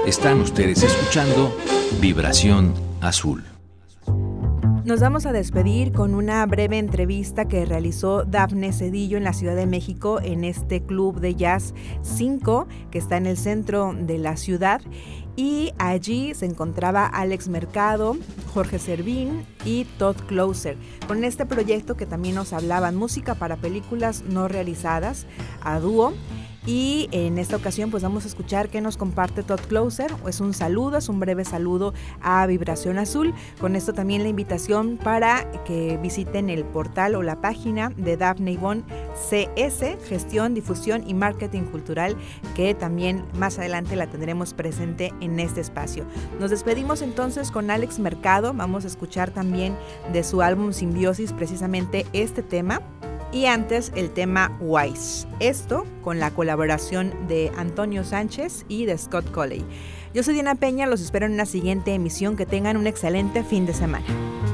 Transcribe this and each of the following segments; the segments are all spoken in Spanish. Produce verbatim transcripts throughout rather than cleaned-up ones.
Están ustedes escuchando Vibración Azul. Nos vamos a despedir con una breve entrevista que realizó Dafne Cedillo en la Ciudad de México en este club de jazz cinco que está en el centro de la ciudad. Y allí se encontraba Alex Mercado, Jorge Servín y Todd Closer, con este proyecto que también nos hablaban, música para películas no realizadas, a dúo. Y en esta ocasión pues vamos a escuchar qué nos comparte Todd Closer. Es un saludo, es un breve saludo a Vibración Azul. Con esto también la invitación para que visiten el portal o la página de Dafne Ivonne C S, Gestión, Difusión y Marketing Cultural, que también más adelante la tendremos presente en este espacio. Nos despedimos entonces con Alex Mercado. Vamos a escuchar también de su álbum Simbiosis precisamente este tema. Y antes el tema Wise, esto con la colaboración de Antonio Sánchez y de Scott Colley. Yo soy Diana Peña, los espero en una siguiente emisión, que tengan un excelente fin de semana.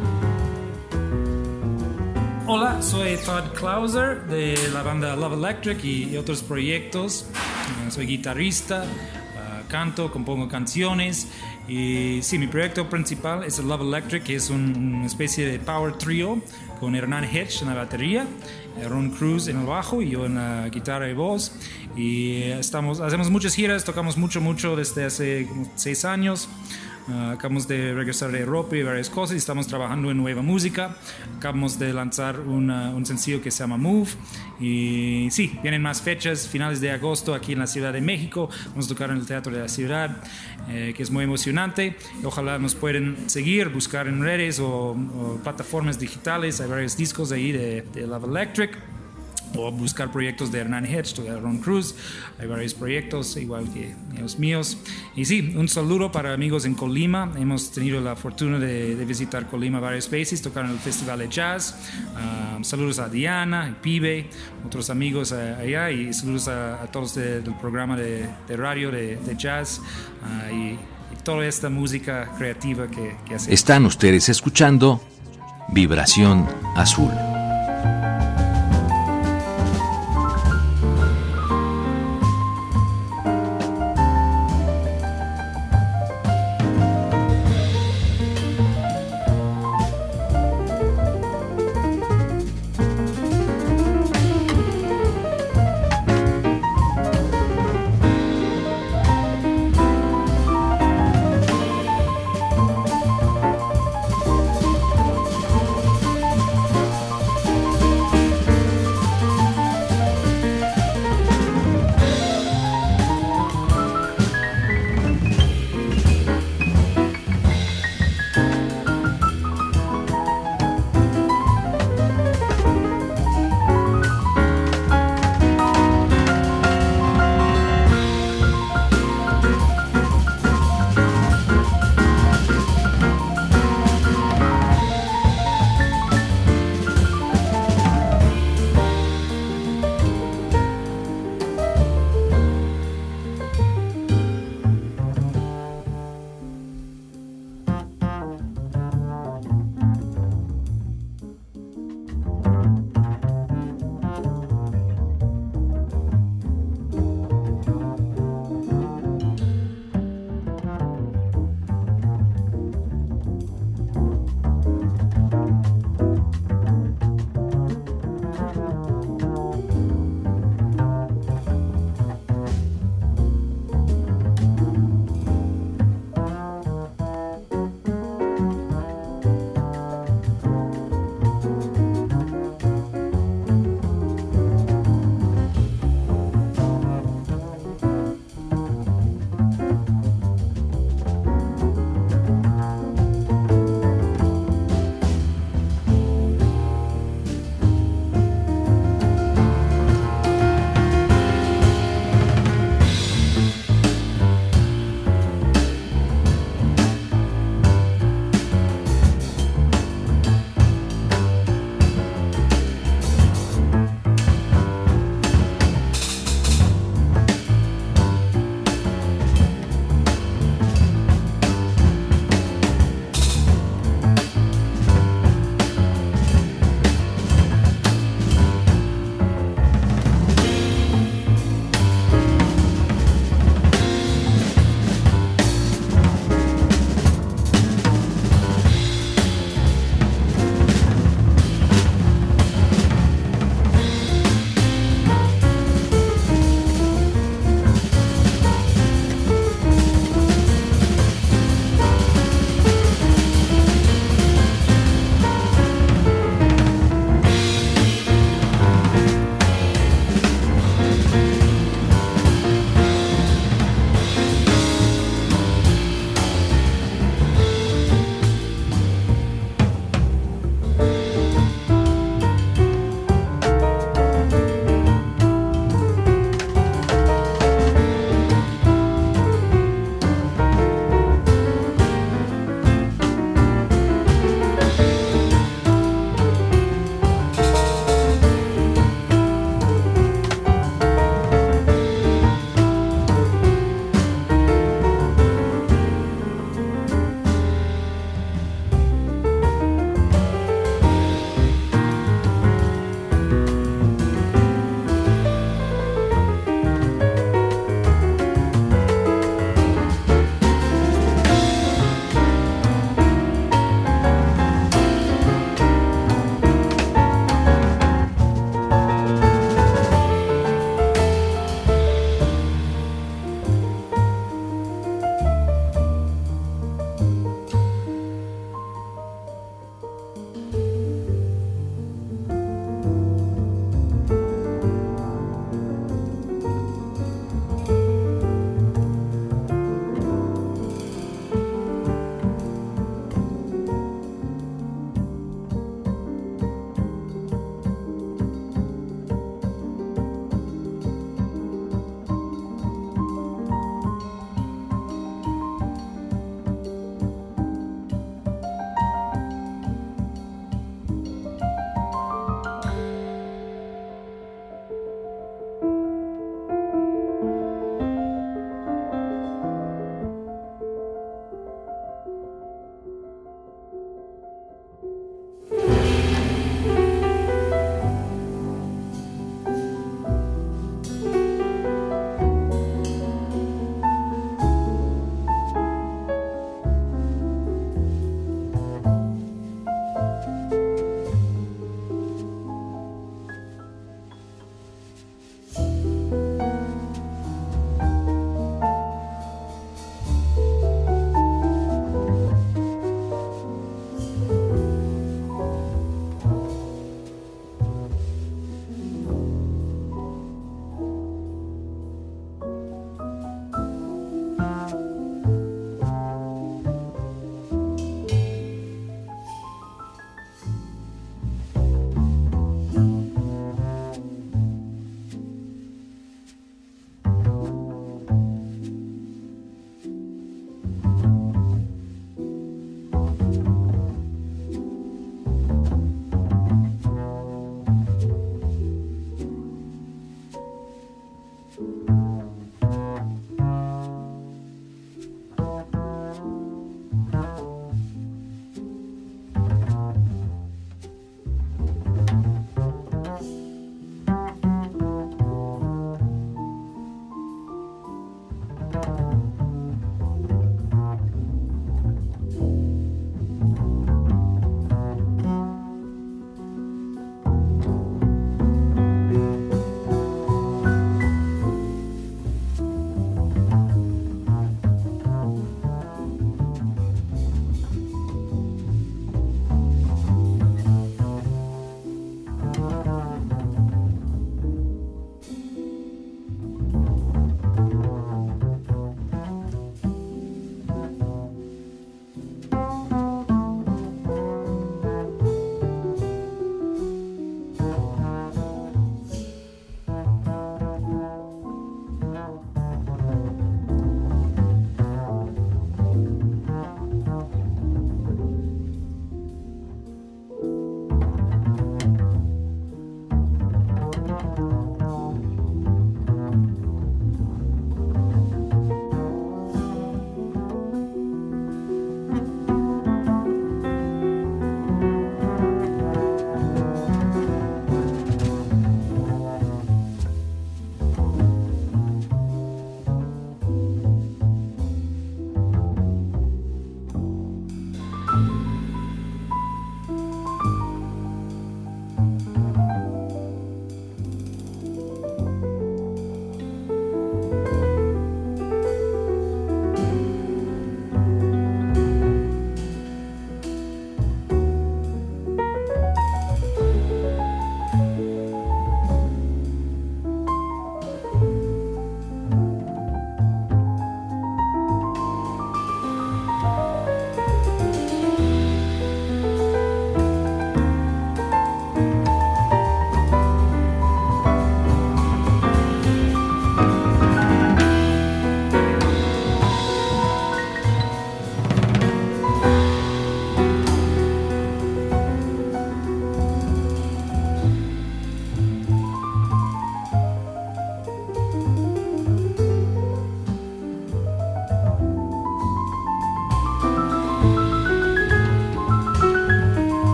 Hola, soy Todd Closer de la banda Love Electric y, y otros proyectos. Uh, soy guitarrista, uh, canto, compongo canciones. Y sí, mi proyecto principal es el Love Electric, que es un, una especie de power trio con Hernán Hedge en la batería, Ron Cruz en el bajo y yo en la guitarra y voz. Y estamos, hacemos muchas giras, tocamos mucho, mucho desde hace como seis años. Uh, acabamos de regresar de Europa y varias cosas y estamos trabajando en nueva música. Acabamos de lanzar una, un sencillo que se llama Move. Y sí, vienen más fechas, finales de agosto aquí en la Ciudad de México. Vamos a tocar en el Teatro de la Ciudad, eh, que es muy emocionante. Ojalá nos pueden seguir, buscar en redes o, o plataformas digitales. Hay varios discos ahí de, de Love Electric. O buscar proyectos de Hernán Hedge, de Ron Cruz. Hay varios proyectos, igual que los míos. Y sí, un saludo para amigos en Colima. Hemos tenido la fortuna de, de visitar Colima varias veces, tocar en el Festival de Jazz. Uh, saludos a Diana, y Pibe, otros amigos uh, allá. Y saludos a, a todos de, del programa de, de radio de, de jazz. Uh, y, y toda esta música creativa que, que hacemos. Están ustedes escuchando Vibración Azul.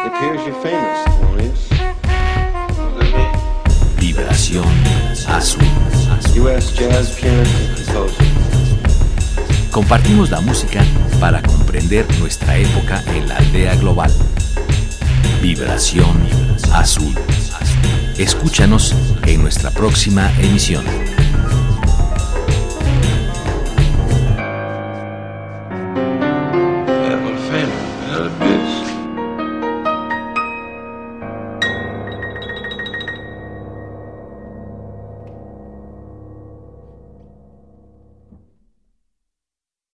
It appears you're famous, Maurice. Vibración Azul. U S jazz pianist and composer. Compartimos la música para comprender nuestra época en la aldea global. Vibración Azul. Escúchanos en nuestra próxima emisión.